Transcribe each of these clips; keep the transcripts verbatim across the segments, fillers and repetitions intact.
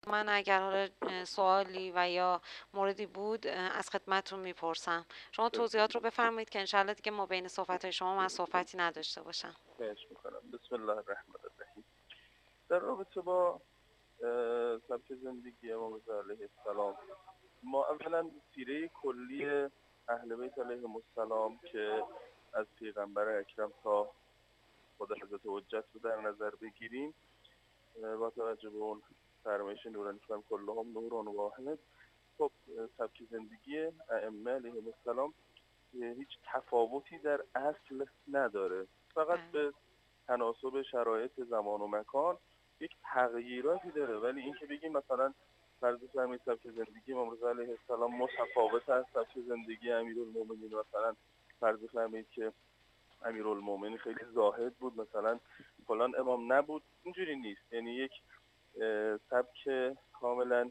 من اگر حالا سوالی و یا موردی بود از خدمتتون میپرسم. شما توضیحات رو بفرمایید که انشالله دیگه ما بین صحبت‌های شما من صحبتی نداشته باشم. خواهش میکنم. بسم الله الرحمن الرحیم. در رابطه با سبک زندگی امام رضا علیه السلام، ما اولا سیره کلی اهل بیت علیهم السلام که از پیغمبر اکرم تا خود حضرت حجت رو در نظر بگیریم، با توجه به اون فرمایش نورانی که کلهم نور واحد، خب سبک زندگی ائمه علیهم السلام هیچ تفاوتی در اصل نداره، فقط به تناسب شرایط زمان و مکان یک تغییراتی داره. ولی اینکه بگیم مثلا فرض کنید سبک زندگی امام رضا علیه السلام متفاوت از سبک زندگی امیرالمومنین، مثلا فرض کنید که امیرالمومنین خیلی زاهد بود، مثلا فلان امام نبود، اینجوری نیست. یعنی یک سبک کاملا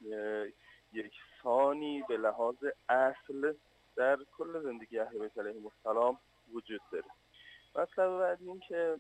یکسانی به لحاظ اصل در کل زندگی اهل بیت علیهم السلام وجود داره. مثلا بعد این که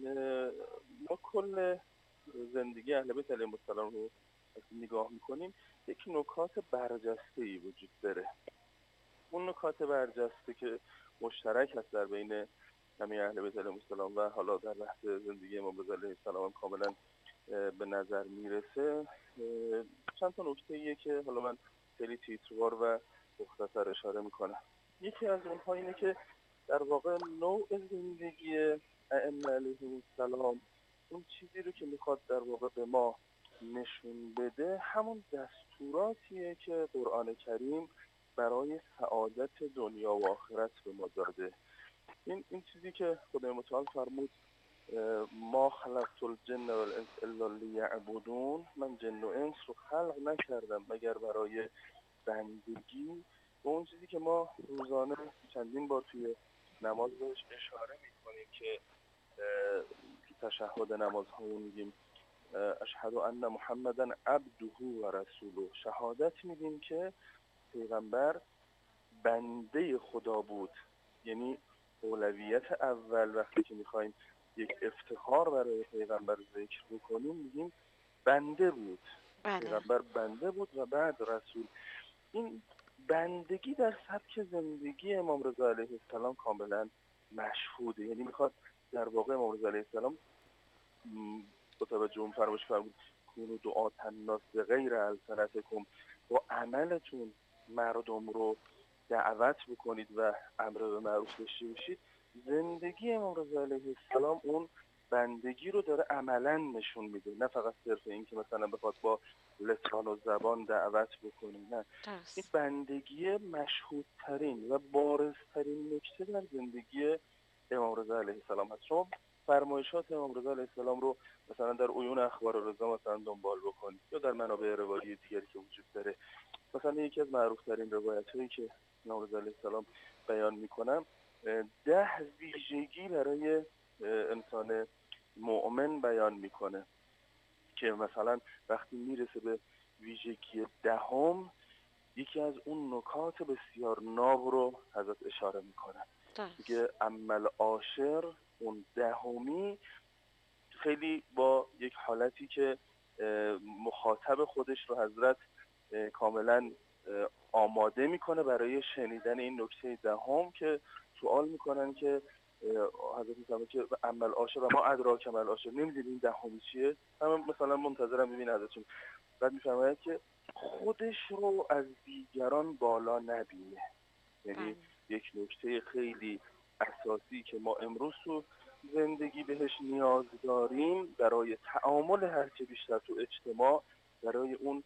ما کل زندگی اهل بیت علیهم السلام رو نگاه میکنیم، یک نکات برجسته‌ای وجود داره. اون نکات برجسته که مشترک هست در بین همه اهل بیت علیهم السلام و حالا در بحث زندگی امام رضا علیه السلام کاملا به نظر میرسه، چند تا نکته‌ایه که حالا من خیلی تیتروار و مختصر اشاره میکنم. یکی از اونها اینه که در واقع نوع زندگی ائمه علیهم السلام، اون چیزی رو که میخواد در واقع به ما نشون بده، همون دستوراتیه که قرآن کریم برای سعادت دنیا و آخرت به ما داده. این این چیزی که خدای متعال فرمود ما خلقت الجن والانس الا لیعبدون، من جن و انس رو خلق نکردم مگر برای بندگی. و اون چیزی که ما روزانه چندین بار توی نماز بهش اشاره میکنیم که تو تشهد نماز همون میگیم اشهد ان محمدا عبده و رسوله، شهادت میدیم که پیغمبر بنده خدا بود. یعنی اولویت اول وقتی که میخوایم یک افتخار برای پیغمبر ذکر بکنیم میگیم بنده بود. بله. پیغمبر بنده بود و بعد رسول. این بندگی در سبک زندگی امام رضا علیه السلام کاملا مشهوده. یعنی میخواد در واقع امام رضا علیه السلام با توجه اون فرمایش فرمود کونو دعا الناس غیر السنتکم، با عملتون مردم رو دعوت بکنید و امر به معروف داشته باشید. زندگی امام رضا علیه السلام اون بندگی رو داره عملا نشون میده، نه فقط صرف این که مثلا بخواد با لسان و زبان دعوت بکنه. نه، این بندگی مشهودترین و بارزترین نکته در زندگی امام رضا علیه السلام هست. شما فرمایشات امام رضا علیه السلام رو مثلا در عیون اخبار رضا مثلا دنبال بکنید یا در منابع روایی دیگری که وجود داره. مثلا یکی از معروفترین روایت‌هایی که امام رضا علیه السلام بیان میکنم، ده ویژگی برای انسان مؤمن بیان میکنه که مثلا وقتی میرسه به ویژگی دهم، یکی از اون نکات بسیار ناب رو حضرت اشاره میکنه. میگه عمل عاشر، اون دهمی، خیلی با یک حالتی که مخاطب خودش رو حضرت کاملا آماده میکنه برای شنیدن این نکته دهم که سوال میکنن که حضرت میفهمه که عمل عاشر و ما ادراک عمل عاشر، نمیدونیم این دهمی چیه، همه مثلا منتظرم ببین حضرتشون. بعد میفهمه که خودش رو از دیگران بالا نبینه. یعنی یک نکته خیلی اساسی که ما امروز تو زندگی بهش نیاز داریم برای تعامل هرچه بیشتر تو اجتماع، برای اون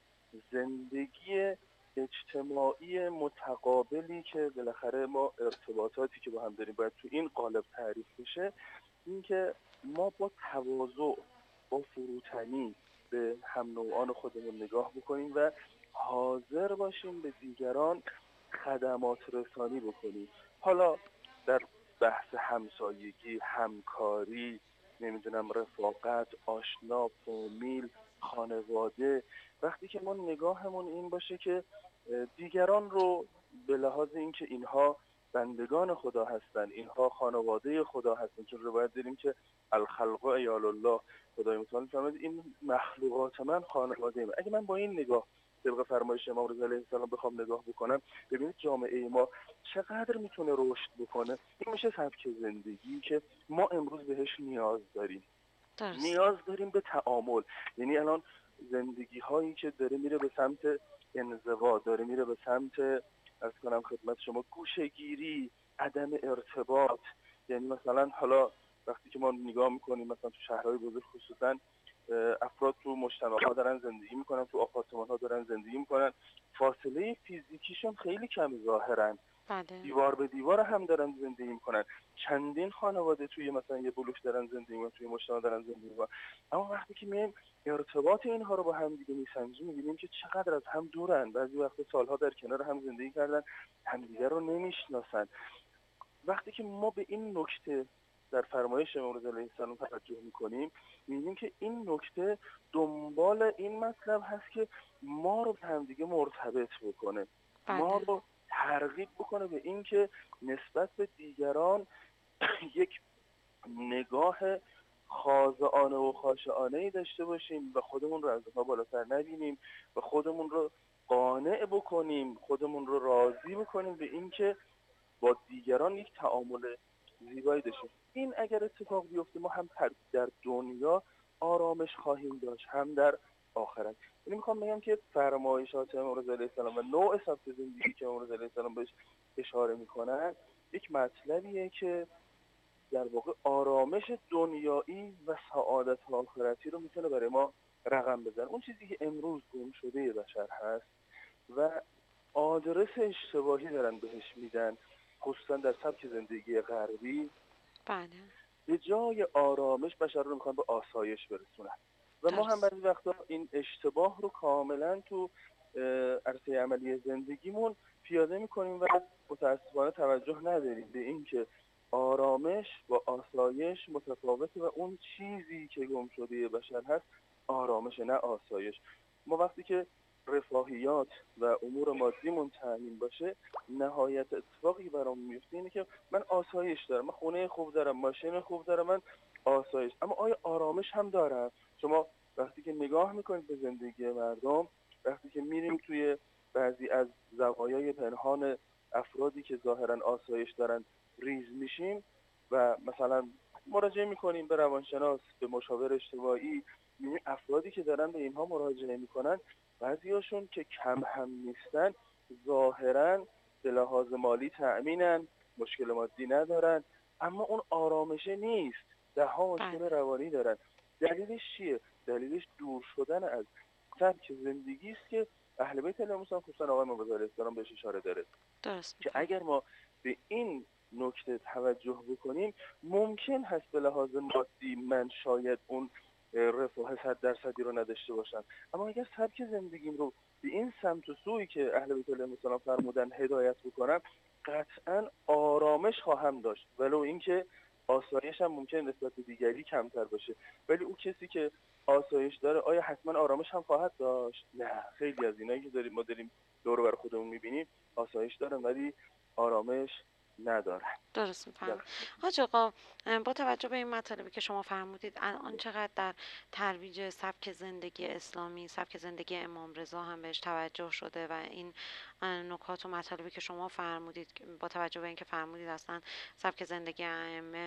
زندگی اجتماعی متقابلی که بالاخره ما ارتباطاتی که با هم داریم باید تو این قالب تعریف بشه، این که ما با تواضع، با فروتنی به هم نوعان خودمون نگاه بکنیم و حاضر باشیم به دیگران خدمات رسانی بکنیم. حالا در بحث همسایگی، همکاری، نمیدونم رفاقت، آشنا، فامیل، خانواده، وقتی که ما نگاهمون این باشه که دیگران رو به لحاظ اینکه اینها بندگان خدا هستن، اینها خانواده خدا هستن، چون روایت داریم که الخلق عیال الله، خدای متعال فرمود این مخلوقات من خانواده من. اگه من با این نگاه طبق فرمایش امام رضا علیه السلام بخوام نگاه بکنم، ببینید جامعه ما چقدر میتونه رشد بکنه. این میشه سبک زندگی که ما امروز بهش نیاز داریم. درست. نیاز داریم به تعامل. یعنی الان زندگی هایی که داره میره به سمت انزوا، داره میره به سمت عرض کنم خدمت شما گوشه‌گیری، عدم ارتباط. یعنی مثلا حالا وقتی که ما نگاه میکنیم مثلا تو شهرهای بزرگ خصوصا افراد تو مجتمع ها دارن زندگی میکنن، تو آپارتمان ها دارن زندگی میکنن، فاصله فیزیکیشون خیلی کم ظاهرن، بله. دیوار به دیوار هم دارن زندگی میکنن، چندین خانواده توی مثلا یه بلوک دارن زندگی میکنن، توی مجتمع دارن زندگی میکنن. اما وقتی که میایم ارتباط اینها رو با هم دیگه میسنجیم، میبینیم که چقدر از هم دورن. بعضی وقت سالها در کنار هم زندگی کردن، همدیگه رو نمیشناسن. وقتی که ما به این نکته در فرمایش امام رضا علیه السلام توجه میکنیم، میبینیم که این نکته دنبال این مطلب هست که ما رو به همدیگه مرتبط بکنه، بله. ما رو ترغیب بکنه به این که نسبت به دیگران یک نگاه خاضعانه و خاشعانه‌ای داشته باشیم و خودمون رو از اونها بالاتر نبینیم و خودمون رو قانع بکنیم، خودمون رو راضی بکنیم به این که با دیگران یک تعامل زیبایی داشتیم. این اگر اتفاق بیفته ما هم در دنیا آرامش خواهیم داشت، هم در آخرت. یعنی میخوام بگم که فرمایشات امام رضا علیه السلام و نوع سبک زندگی که امام رضا علیه السلام بهش اشاره میکنن یک مطلبیه که در واقع آرامش دنیایی و سعادت آخرتی رو میتونه برای ما رقم بزنه. اون چیزی که امروز گم شده بشر هست و آدرس اشتباهی دارن بهش میدن، خصوصا در سبک زندگی غربی، بله. به جای آرامش بشر رو میخوان به آسایش برسونن و ما هم بعضی وقتا این اشتباه رو کاملا تو عرصه عملی زندگیمون پیاده میکنیم و متاسفانه توجه نداریم به این که آرامش با آسایش متفاوته و اون چیزی که گم شده بشر هست آرامش، نه آسایش. ما وقتی که رفاهیات و امور مادیمون تامین باشه، نهایت اتفاقی برام میفته اینه که من آسایش دارم، من خونه خوب دارم، ماشین خوب دارم، من آسایش. اما آیا آرامش هم دارم؟ شما وقتی که نگاه میکنید به زندگی مردم، وقتی که میریم توی بعضی از زوایای پنهان افرادی که ظاهرا آسایش دارن ریز میشیم و مثلا مراجعه میکنیم به روانشناس، به مشاور اجتماعی، میبینیم افرادی که دارن به اینها مراجعه میکنن بعضیاشون که کم هم نیستن ظاهرا به لحاظ مالی تأمینن، مشکل مادی ندارن، اما اون آرامشه نیست، ده ها مشکل روانی دارن. دلیلش چیه؟ دلیلش دور شدن از سبک زندگی است که اهل بیت علیهم السلام خصوصا آقای امام رضا علیه السلام بهش اشاره داره. درست. که اگر ما به این نکته توجه بکنیم ممکن هست به لحاظ مادی من شاید اون رفاه صد درصدی رو نداشته باشم، اما اگر سبک زندگیم رو به این سمت و سویی که اهل بیت علیهم السلام فرمودن هدایت بکنم، قطعا آرامش خواهم داشت، ولو اینکه آسایش هم ممکن نسبت به دیگری کمتر باشه. ولی اون کسی که آسایش داره آیا حتما آرامش هم خواهد داشت؟ نه. خیلی از اینایی که داریم ما داریم دور و بر خودمون می‌بینیم آسایش دارن ولی آرامش ندارن. درست میفرمایید. حاج آقا، با توجه به این مطالبی که شما فرمودید الان چقدر در ترویج سبک زندگی اسلامی، سبک زندگی امام رضا هم بهش توجه شده و این نکات و مطالبی که شما فرمودید با توجه به اینکه فرمودید اصلا سبک زندگی ائمه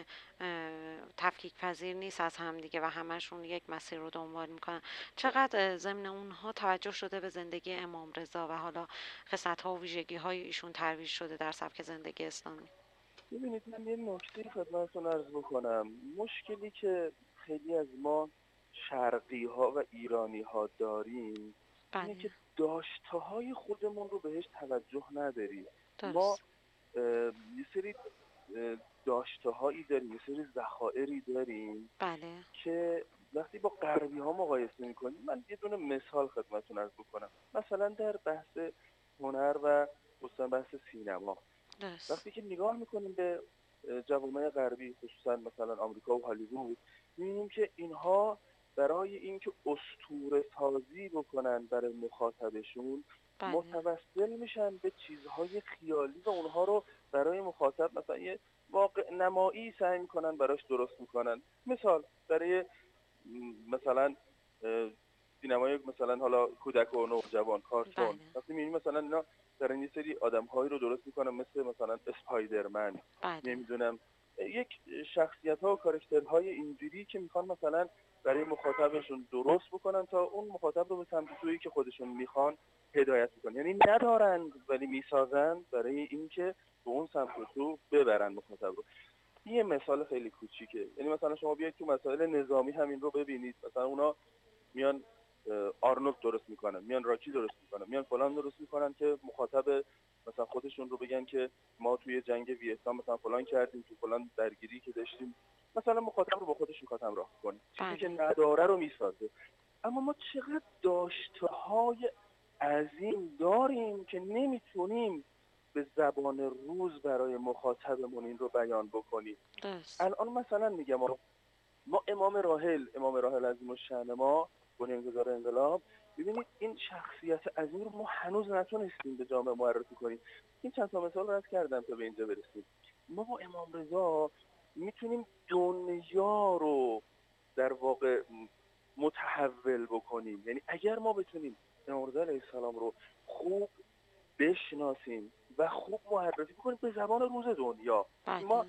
تفکیک پذیر نیست از همدیگه و همشون یک مسیر رو دنبال میکنن، چقدر ضمن اونها توجه شده به زندگی امام رضا و حالا خصلت‌ها و ویژگی‌های ایشون ترویج شده در سبک زندگی اسلامی؟ ببینید من یه نکته خدمتتون عرض بکنم. مشکلی که خیلی از ما شرقی ها و ایرانی ها داریم بله. اینه که داشته های خودمون رو بهش توجه نداریم. ما درست. یه سری داشته هایی داریم، یه سری ذخایری داریم بله. که وقتی با غربی ها مقایسه میکنیم، من یه دونه مثال خدمتتون عرض بکنم. مثلا در بحث هنر و خصوصا بحث سینما، درست. وقتی که نگاه میکنیم به جوامع غربی خصوصا مثلا آمریکا و هالیوود، میبینیم که اینها برای اینکه اسطوره سازی بکنن برای مخاطبشون بله. متوسل میشن به چیزهای خیالی و اونها رو برای مخاطب مثلا یه واقع نمایی سعی میکنن براش درست میکنن. مثال برای مثلا سینمای مثلا حالا کودک و نوجوان، کارتون، بله وقتی میبینی مثلا اینا دارن یه سری آدم‌هایی رو درست میکنن مثل مثلا اسپایدرمن، بله نمیدونم یک شخصیت ها و کاراکترهای اینجوری که میخوان مثلا برای مخاطبشون درست بکنن تا اون مخاطب رو به سمت سویی که خودشون میخوان هدایت بکنن. یعنی ندارن ولی میسازن برای اینکه به اون سمت و سو ببرن مخاطب رو. یه مثال خیلی کوچیکه، یعنی مثلا شما بیاید تو مسائل نظامی همین رو ببینید، مثلا اونا میان آرنولد درست میکنن، میان راکی درست میکنن، میان فلان درست میکنن که مخاطب مثلا خودشون رو بگن که ما توی جنگ ویتنام مثلا فلان کردیم، تو فلان درگیری که داشتیم، مثلا مخاطب رو با خودش میخواد همراه کنه، چیزی که بله نداره رو میسازه. اما ما چقدر داشته‌های عظیم داریم که نمیتونیم به زبان روز برای مخاطبمون این رو بیان بکنیم. درست الان مثلا میگم ما امام راحل امام راحل عظیم الشأن ما، بنیانگذار انقلاب، ببینید این شخصیت عظیم رو ما هنوز نتونستیم به جامعه معرفی کنیم. این چند تا مثال رد کردم تا به اینجا برسیم. ما با امام رضا میتونیم دنیا رو در واقع متحول بکنیم. یعنی اگر ما بتونیم امام رضا علیه السلام رو خوب بشناسیم و خوب معرفی کنیم به زبان روز دنیا، ما بله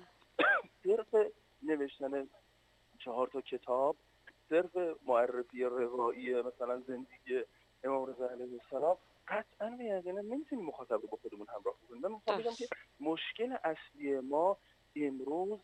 صرف نوشتن چهار تا کتاب، صرف معرفی روایی مثلا زندگی امام رضا علیه السلام قطعا به یقینا نمیتونیم مخاطب رو با خودمون همراه کنیم. من میخوام بگم که درست مشکل اصلی ما امروز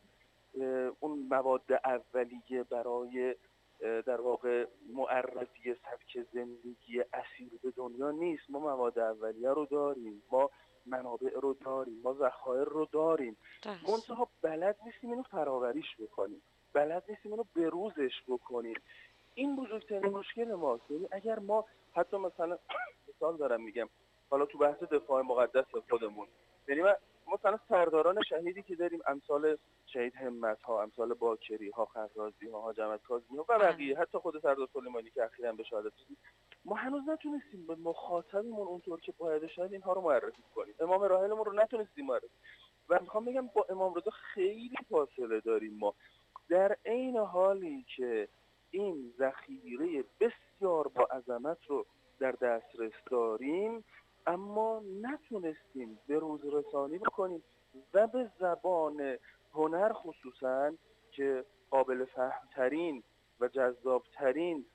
اون مواد اولیه برای در واقع معرفی سبک زندگی اصیل به دنیا نیست. ما مواد اولیه رو داریم، ما منابع رو داریم، ما ذخایر رو داریم، درست منتها بلد نیستیم اینو فراوریش بکنیم، بلد نیستیم اینو بروزش بکنیم. این بزرگترین مشکل ماست. یعنی اگر ما حتی مثلا مثال دارم میگم، حالا تو بحث دفاع مقدس خودمون، یعنی مثلا سرداران شهیدی که داریم، امثال شهید همت ها، امثال باکری ها، خرازی ها، حاج احمد کاظمی ها و بله بقیه، حتی خود سردار سلیمانی که اخیراً به شهادت رسید، ما هنوز نتونستیم به مخاطبمون اونطور که باید شاید اینها رو معرفی کنیم. امام راحلمون رو نتونستیم معرفی. و میخوام بگم با امام رضا خیلی فاصله داریم ما، در عین حالی که این ذخیره بسیار با عظمت رو در دسترس داریم، اما نتونستیم به روز رسانی بکنیم و به زبان هنر خصوصا که قابل فهمترین و جذابترین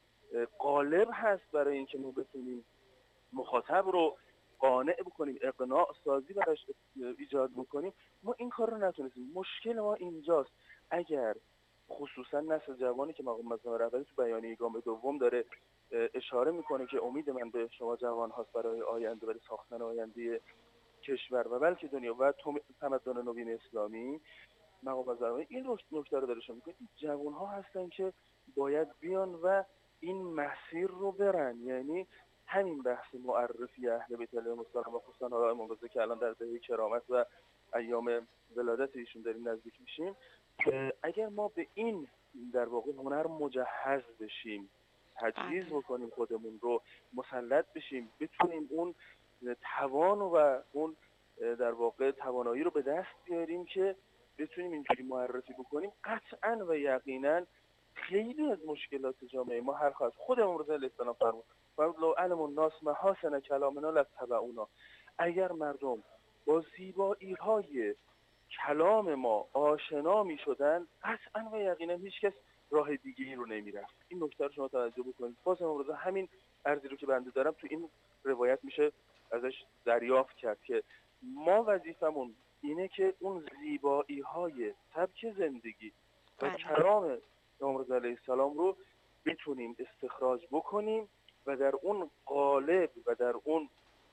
قالب هست برای اینکه ما بتونیم مخاطب رو قانع بکنیم، اقناع سازی براش ایجاد بکنیم، ما این کار رو نتونستیم. مشکل ما اینجاست. اگر خصوصا نسل جوانی که مقام معظم رهبری تو بیانیه گام دوم داره اشاره میکنه که امید من به شما جوان هاست برای آینده، برای ساختن آینده کشور و بلکه دنیا و تمدن نوین اسلامی، مقام معظم رهبری این نکته رو داره اشاره میکنه. این جوان ها هستن که باید بیان و این مسیر رو برن. یعنی همین بحث معرفی اهل بیت علیهم السلام و خصوصا آقای امام رضا که الان در دهه کرامت و ایام ولادت ایشون داریم نزدیک میشیم، اگر ما به این در واقع هنر مجهز بشیم، تجهیز بله بکنیم خودمون رو، مسلط بشیم، بتونیم اون توان و اون در واقع توانایی رو به دست بیاریم که بتونیم اینجوری معرفی بکنیم، قطعا و یقینا خیلی از مشکلات جامعه ما حل خواهد. خود امام رضا علیه السلام فرمود فرمود لو علم الناس محاسن کلامنا لاتبعونا. اگر مردم با زیبایی های کلام ما آشنا می شدن، قطعا و یقینا هیچ کس راه دیگه‌ای رو نمیرفت. این نکته رو شما توجه بکنید. باز امام رضا همین ارزی رو که بنده دارم تو این روایت میشه ازش دریافت کرد که ما وظیفمون اینه که اون زیبایی های سبک زندگی و بله کلام امام رضا علیه السلام رو بتونیم استخراج بکنیم و در اون قالب و در اون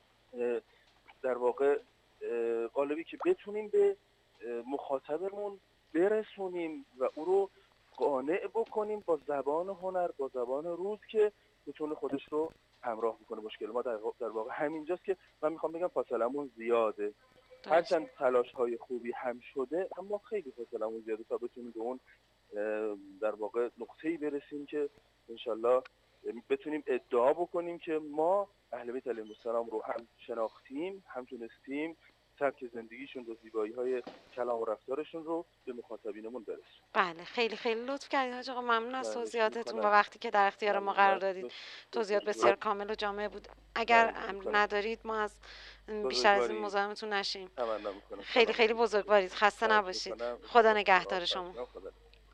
در واقع قالبی که بتونیم به مخاطبمون برسونیم و او رو قانع بکنیم با زبان هنر، با زبان روز که بتونه خودش رو همراه بکنه. مشکل ما در واقع, در واقع همینجاست که من میخوام بگم فاصلمون زیاده. درست هرچند تلاش های خوبی هم شده، اما خیلی فاصلمون زیاده تا بتونیم به اون در واقع نقطه‌ای برسیم که انشالله بتونیم ادعا بکنیم که ما اهل بیت علیهم السلام رو هم شناختیم، هم تونستیم سبک زندگیشون و زیبایی‌های کلام و رفتارشون رو به مخاطبینمون برسونیم. بله، خیلی خیلی لطف کردید حاج آقا. ممنون از خواهش توضیحاتتون و میکنم. وقتی که در اختیار ما قرار ممنونم. دادید. توضیحات بسیار بزرگوار کامل و جامع بود. اگر خواهش ام، میکنم. ندارید ما از م، بیشتر از این بزرگواری مزاحمتون نشیم. تمنا میکنم. خیلی سلام خیلی علیکم. بزرگوارید. خسته خواهش نباشید. میکنم. خدا شما نگهدار خواهش شما. میکنم. خدا